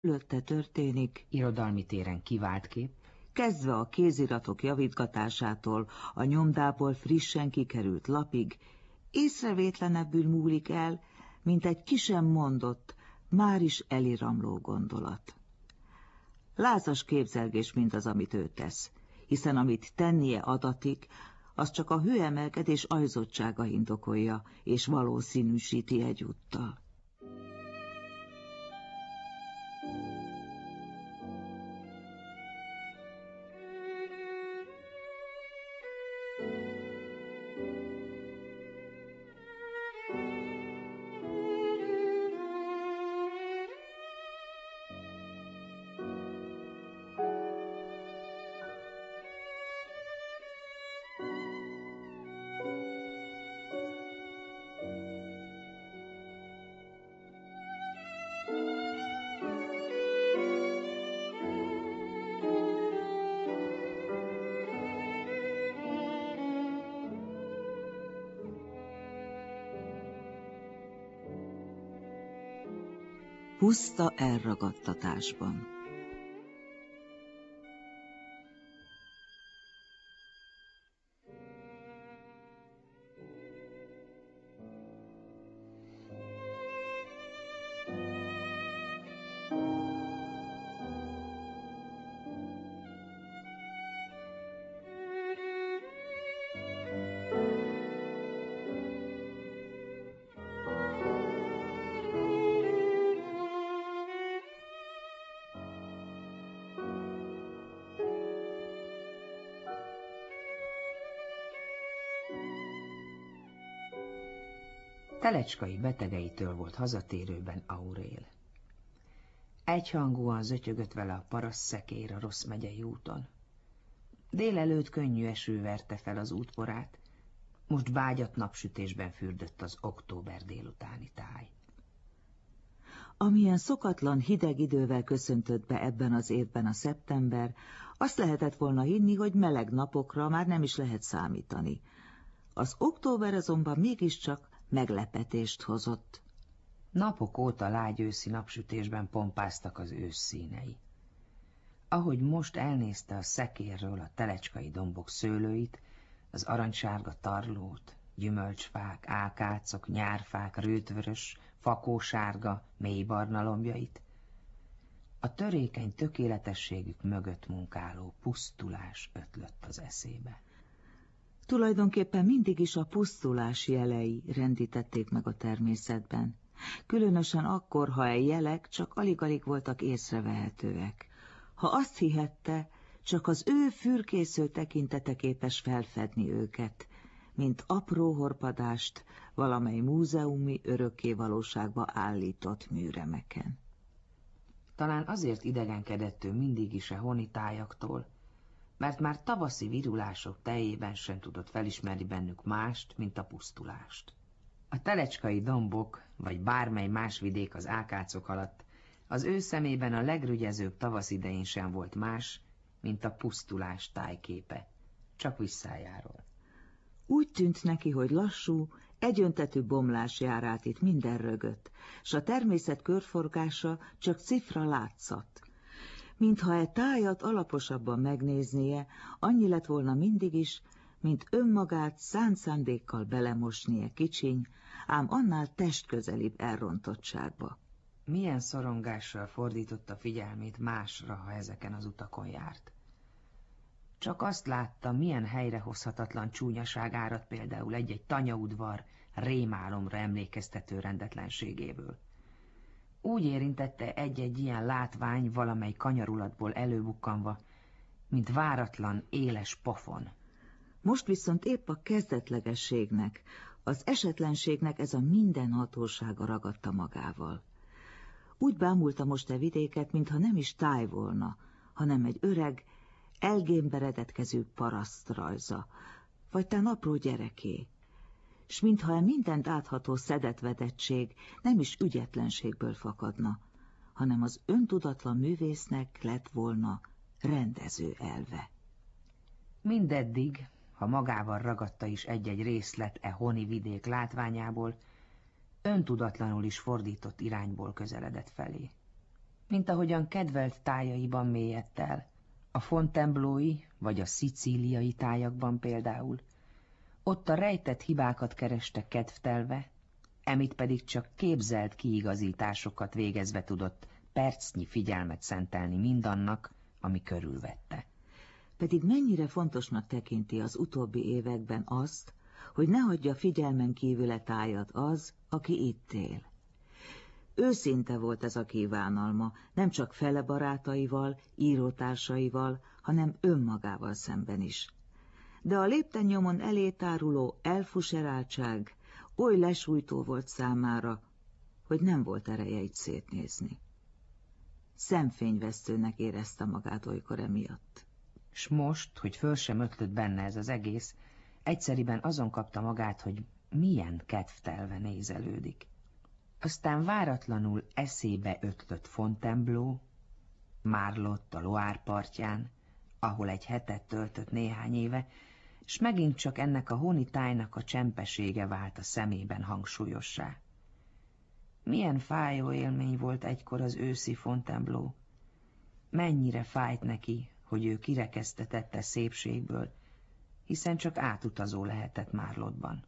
Fölötte történik, irodalmi téren kivált kép, kezdve a kéziratok javítgatásától, a nyomdából frissen kikerült lapig, észrevétlenebbül múlik el, mint egy ki sem mondott, már is eliramló gondolat. Lázas képzelgés mindaz, amit ő tesz, hiszen amit tennie adatik, az csak a hőemelkedés ajzottsága indokolja, és valószínűsíti egyúttal. Puszta elragadtatásban. Telecskai betegeitől volt hazatérőben Aurél. Egyhangúan zötyögött vele a parasszszekér a Rossz megyei úton. Délelőtt könnyű eső verte fel az útporát, most vágyat napsütésben fürdött az október délutáni táj. Amilyen szokatlan hideg idővel köszöntött be ebben az évben a szeptember, azt lehetett volna hinni, hogy meleg napokra már nem is lehet számítani. Az október azonban mégiscsak meglepetést hozott. Napok óta lágy őszi napsütésben pompáztak az ősz színei. Ahogy most elnézte a szekérről a telecskai dombok szőlőit, az aranysárga tarlót, gyümölcsfák, ákácok, nyárfák, rőtvörös, fakósárga, mélybarna lombjait, a törékeny tökéletességük mögött munkáló pusztulás ötlött az eszébe. Tulajdonképpen mindig is a pusztulás jelei rendítették meg a természetben, különösen akkor, ha a jelek csak alig-alig voltak észrevehetőek. Ha azt hihette, csak az ő fürkésző tekintete képes felfedni őket, mint apró horpadást valamely múzeumi örökkévalóságba állított műremeken. Talán azért idegenkedett ő mindig is a honitájaktól, mert már tavaszi virulások teljében sem tudott felismerni bennük mást, mint a pusztulást. A telecskai dombok, vagy bármely más vidék az ákácok alatt, az ő szemében a legrügyezőbb tavasz idején sem volt más, mint a pusztulás tájképe, csak visszájáról. Úgy tűnt neki, hogy lassú, egyöntetű bomlás jár át itt minden rögött, s a természet körforgása csak cifra látszat. Mintha egy tájat alaposabban megnéznie, annyi lett volna mindig is, mint önmagát szánt szándékkal belemosnie kicsiny, ám annál testközelibb elrontottságba. Milyen szorongással fordította figyelmét másra, ha ezeken az utakon járt. Csak azt látta, milyen helyrehozhatatlan csúnyaság árad például egy-egy tanyaudvar rémálomra emlékeztető rendetlenségéből. Úgy érintette egy-egy ilyen látvány valamely kanyarulatból előbukkanva, mint váratlan, éles pofon. Most viszont épp a kezdetlegességnek, az esetlenségnek ez a mindenhatósága ragadta magával. Úgy bámulta most a vidéket, mintha nem is táj volna, hanem egy öreg, elgémberedett kezű paraszt rajza, vagy tán apró gyereké, s mintha a mindent átható szedetvedettség nem is ügyetlenségből fakadna, hanem az öntudatlan művésznek lett volna rendező elve. Mindeddig, ha magával ragadta is egy-egy részlet e honi vidék látványából, öntudatlanul is fordított irányból közeledett felé. mint ahogyan kedvelt tájaiban mélyedt el, a Fontainebleau-i vagy a szicíliai tájakban például. Ott a rejtett hibákat kereste kedvtelve, Emit pedig csak képzelt kiigazításokat végezve tudott percnyi figyelmet szentelni mindannak, ami körülvette. Pedig mennyire fontosnak tekinti az utóbbi években azt, hogy ne hagyja figyelmen kívüle tájat az, aki itt él. Őszinte volt ez a kívánalma, nem csak fele barátaival, írótársaival, hanem önmagával szemben is. De a léptennyomon elétáruló elfuseráltság oly lesújtó volt számára, hogy nem volt ereje így szétnézni. Szemfényvesztőnek érezte magát olykor emiatt. S most, hogy föl sem ötlött benne ez az egész, egyszeriben azon kapta magát, hogy milyen kedvtelve nézelődik. Aztán váratlanul eszébe ötlött Fontainebleau, Marlott a Loire partján, ahol egy hetet töltött néhány éve, s megint csak ennek a honi tájnak a csempesége vált a szemében hangsúlyossá. Milyen fájó élmény volt egykor az őszi Fontainebleau. Mennyire fájt neki, hogy ő kirekesztetette szépségből, hiszen csak átutazó lehetett Marlottban.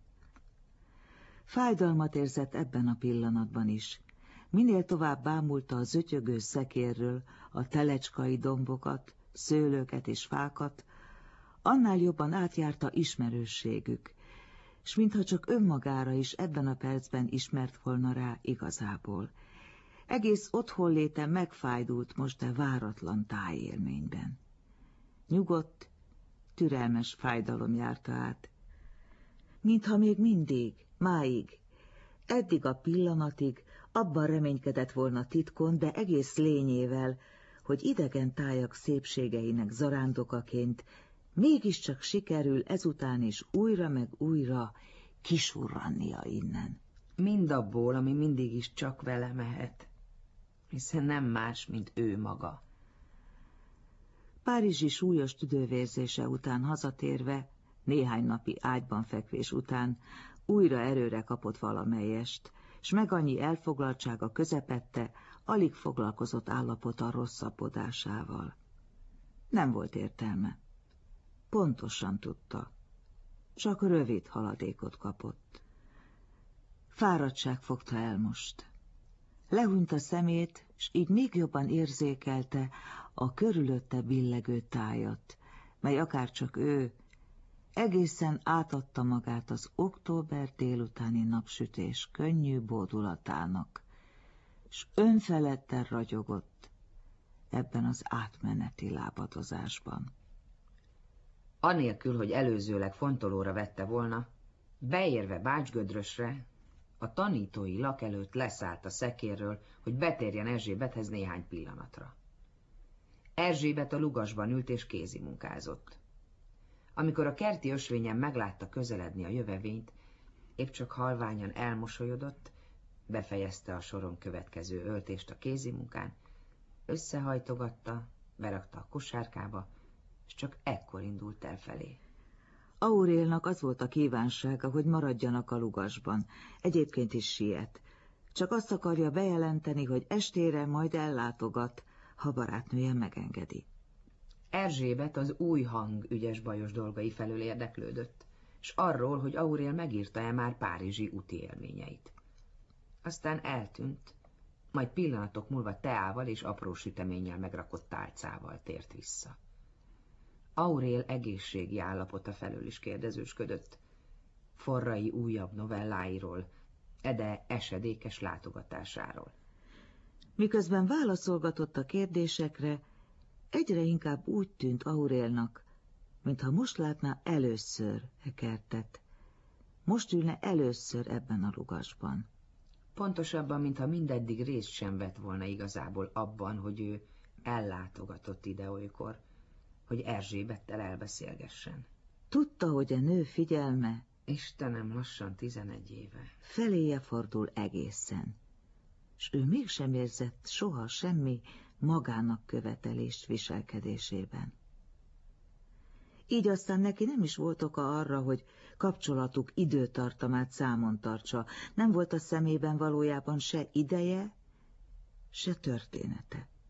Fájdalmat érzett ebben a pillanatban is. Minél tovább bámulta a zötyögő szekérről a telecskai dombokat, szőlőket és fákat, annál jobban átjárta ismerősségük, s mintha csak önmagára is ebben a percben ismert volna rá igazából. Egész otthonléte megfájdult most a váratlan tájélményben. Nyugodt, türelmes fájdalom járta át. Mintha még mindig, máig, eddig a pillanatig abban reménykedett volna titkon, de egész lényével, hogy idegen tájak szépségeinek zarándokaként mégiscsak sikerül ezután is újra meg újra kisurrannia innen. Mindabból, ami mindig is csak vele mehet, hiszen nem más, mint ő maga. Párizsi súlyos tüdővérzése után hazatérve, néhány napi ágyban fekvés után újra erőre kapott valamelyest, s meg annyi elfoglaltsága közepette, alig foglalkozott állapota rosszabbodásával. Nem volt értelme. Pontosan tudta. Csak rövid haladékot kapott. Fáradtság fogta el most. Lehúnyt a szemét, s így még jobban érzékelte a körülötte billegő tájat, mely akárcsak ő, egészen átadta magát az október délutáni napsütés könnyű bódulatának, s önfeledten ragyogott ebben az átmeneti lábadozásban. Anélkül, hogy előzőleg fontolóra vette volna, beérve Bácsgödrösre, a tanítói lak előtt leszállt a szekérről, hogy betérjen Erzsébethez néhány pillanatra. Erzsébet a lugasban ült és kézimunkázott. Amikor a kerti ösvényen meglátta közeledni a jövevényt, épp csak halványan elmosolyodott, befejezte a soron következő öltést a kézimunkán, összehajtogatta, berakta a kosárkába, és csak ekkor indult el felé. Aurélnak az volt a kívánsága, hogy maradjanak a lugasban. Egyébként is siet. Csak azt akarja bejelenteni, hogy estére majd ellátogat, ha barátnője megengedi. Erzsébet az új hang ügyes bajos dolgai felől érdeklődött, s arról, hogy Aurél megírta-e már párizsi úti élményeit. Aztán eltűnt, majd pillanatok múlva teával és apró süteménnyel megrakott tálcával tért vissza. Aurél egészségi állapota felől is kérdezősködött, Forrai újabb novelláiról, Ede esedékes látogatásáról. Miközben válaszolgatott a kérdésekre, egyre inkább úgy tűnt Aurélnak, mintha most látná először e kertet. Most ülne először ebben a lugasban. Pontosabban, mintha mindeddig részt sem vett volna igazából abban, hogy ő ellátogatott ide olykor, hogy Erzsébettel elbeszélgessen. Tudta, hogy a nő figyelme, Istenem, lassan 11 éve, feléje fordul egészen, s ő mégsem érzett soha semmi magának követelést viselkedésében. Így aztán neki nem is volt oka arra, hogy kapcsolatuk időtartamát számon tartsa, nem volt a szemében valójában se ideje, se története.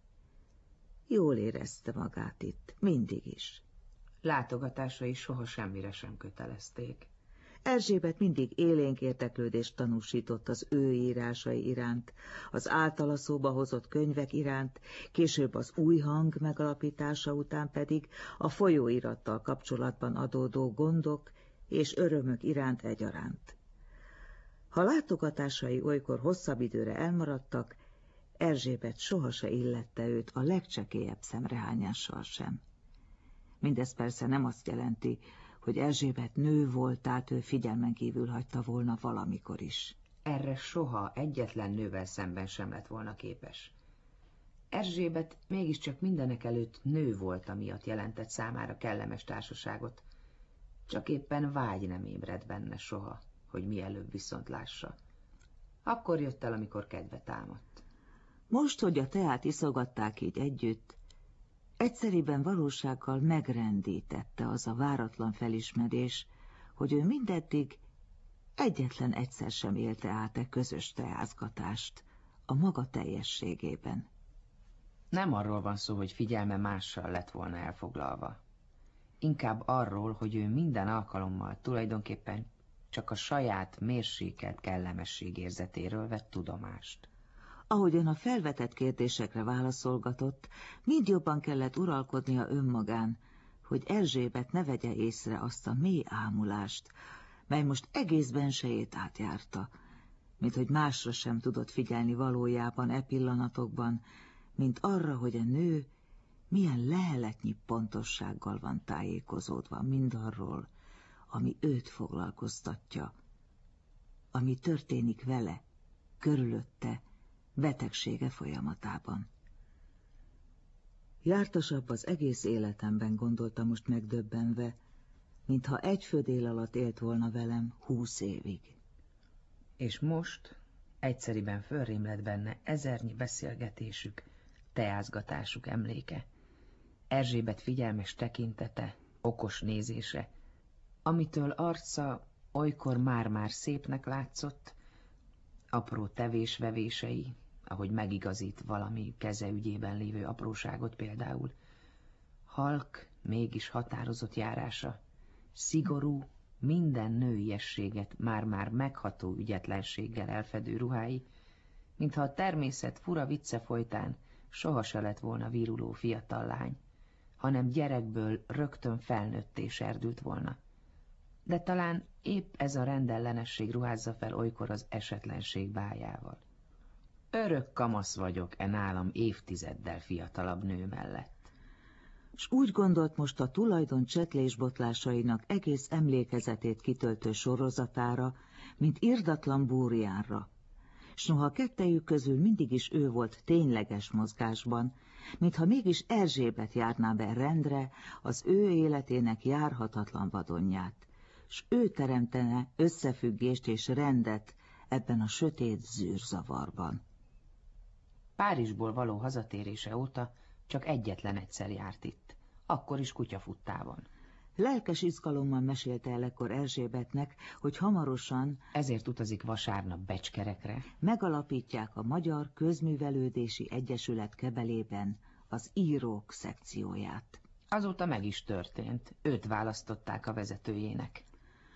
Jól érezte magát itt, mindig is. Látogatásai soha semmire sem kötelezték. Erzsébet mindig élénk érdeklődést tanúsított az ő írásai iránt, az általa szóba hozott könyvek iránt, később az új hang megalapítása után pedig a folyóirattal kapcsolatban adódó gondok és örömök iránt egyaránt. Ha látogatásai olykor hosszabb időre elmaradtak, Erzsébet sohasem illette őt a legcsekélyebb szemrehányással sem. Mindez persze nem azt jelenti, hogy Erzsébet nő volt, tehát ő figyelmen kívül hagyta volna valamikor is. Erre soha egyetlen nővel szemben sem lett volna képes. Erzsébet mégiscsak mindenekelőtt nő volt, amiatt jelentett számára kellemes társaságot. Csak éppen vágy nem ébredt benne soha, hogy mielőbb viszont lássa. Akkor jött el, amikor kedve támadt. Most, hogy a teát iszogatták így együtt, egyszeriben valósággal megrendítette az a váratlan felismerés, hogy ő mindeddig egyetlen egyszer sem élte át közös teázgatást a maga teljességében. Nem arról van szó, hogy figyelme mással lett volna elfoglalva. Inkább arról, hogy ő minden alkalommal tulajdonképpen csak a saját mérsékelt kellemesség érzetéről vett tudomást. Ahogyan a felvetett kérdésekre válaszolgatott, mind jobban kellett uralkodnia önmagán, hogy Erzsébet ne vegye észre azt a mély ámulást, mely most egész bensejét átjárta, mint hogy másra sem tudott figyelni valójában e pillanatokban, mint arra, hogy a nő milyen leheletnyi pontossággal van tájékozódva mindarról, ami őt foglalkoztatja, ami történik vele, körülötte, betegsége folyamatában. Jártasabb az egész életemben, gondolta most megdöbbenve, mintha egy födél alatt élt volna velem 20 évig. És most egyszeriben fölrém lett benne ezernyi beszélgetésük, teázgatásuk emléke, Erzsébet figyelmes tekintete, okos nézése, amitől arca olykor már-már szépnek látszott, apró tevésvevései, ahogy megigazít valami keze ügyében lévő apróságot például, halk, mégis határozott járása, szigorú, minden nőiességet már-már megható ügyetlenséggel elfedő ruhái, mintha a természet fura vicce folytán sohasem lett volna viruló fiatal lány, hanem gyerekből rögtön felnőtté serdült volna. De talán épp ez a rendellenesség ruházza fel olykor az esetlenség bájával. Örök kamasz vagyok nálam évtizeddel fiatalabb nő mellett. S úgy gondolt most a tulajdon csetlésbotlásainak egész emlékezetét kitöltő sorozatára, mint irdatlan búrjánra, s noha kettejük közül mindig is ő volt tényleges mozgásban, mintha mégis Erzsébet járná be rendre az ő életének járhatatlan vadonját, s ő teremtene összefüggést és rendet ebben a sötét zűrzavarban. Párizsból való hazatérése óta csak egyetlen egyszer járt itt, akkor is kutyafuttában. Lelkes izgalommal mesélte el ekkor Erzsébetnek, hogy hamarosan, ezért utazik vasárnap Becskerekre, megalapítják a Magyar Közművelődési Egyesület kebelében az írók szekcióját. Azóta meg is történt, őt választották a vezetőjének.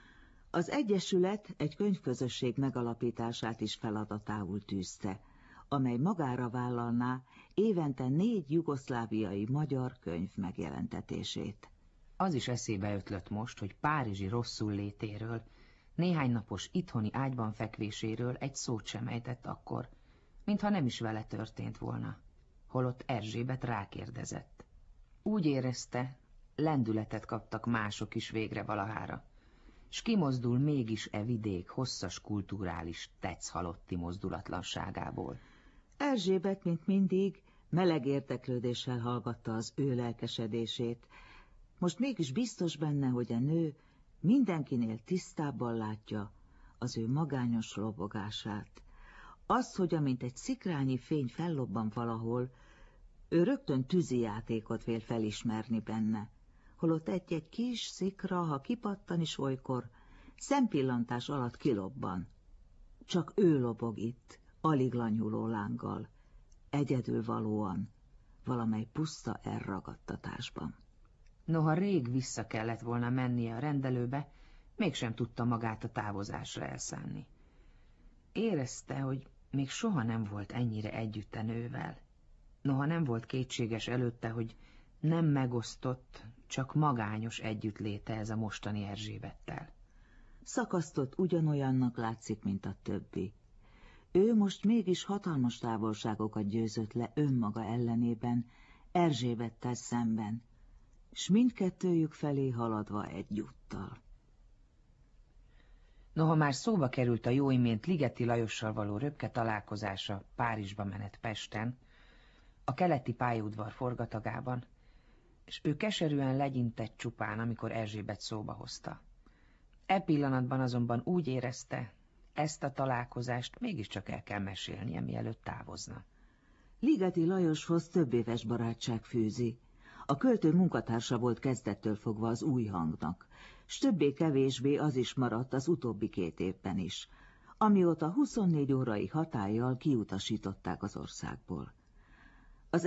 Az Egyesület egy könyvközösség megalapítását is feladatául tűzte, amely magára vállalná évente 4 jugoszláviai magyar könyv megjelentetését. Az is eszébe ötlött most, hogy párizsi rosszul létéről, néhány napos itthoni ágyban fekvéséről egy szót sem ejtett akkor, mintha nem is vele történt volna, holott Erzsébet rákérdezett. Úgy érezte, lendületet kaptak mások is végre valahára, s kimozdul mégis vidék hosszas kulturális tetszhalotti mozdulatlanságából. Erzsébet, mint mindig, meleg érdeklődéssel hallgatta az ő lelkesedését. Most mégis biztos benne, hogy a nő mindenkinél tisztábban látja az ő magányos lobogását. Az, hogy amint egy szikrányi fény fellobban valahol, ő rögtön tűzijátékot vél felismerni benne, holott egy-egy kis szikra, ha kipattan is olykor, szempillantás alatt kilobban. Csak ő lobog itt, alig lanyuló lánggal, egyedülvalóan, valamely puszta elragadtatásban. Noha rég vissza kellett volna mennie a rendelőbe, mégsem tudta magát a távozásra elszánni. Érezte, hogy még soha nem volt ennyire együtt a nővel. Noha nem volt kétséges előtte, hogy nem megosztott, csak magányos együttléte ez a mostani Erzsébettel. Szakasztott ugyanolyannak látszik, mint a többi. Ő most mégis hatalmas távolságokat győzött le önmaga ellenében, Erzsébettel szemben, s mindkettőjük felé haladva egyúttal. Noha már szóba került a jó imént Ligeti Lajossal való röpke találkozása Párizsba menet Pesten, a keleti pályaudvar forgatagában, és ő keserűen legyintett csupán, amikor Erzsébet szóba hozta. E pillanatban azonban úgy érezte, ezt a találkozást mégiscsak el kell mesélnie, mielőtt távozna. Ligeti Lajoshoz többéves barátság fűzi. A költő munkatársa volt kezdettől fogva az új hangnak, s többé-kevésbé az is maradt az utóbbi 2 évben is, amióta 24 órai hatállyal kiutasították az országból.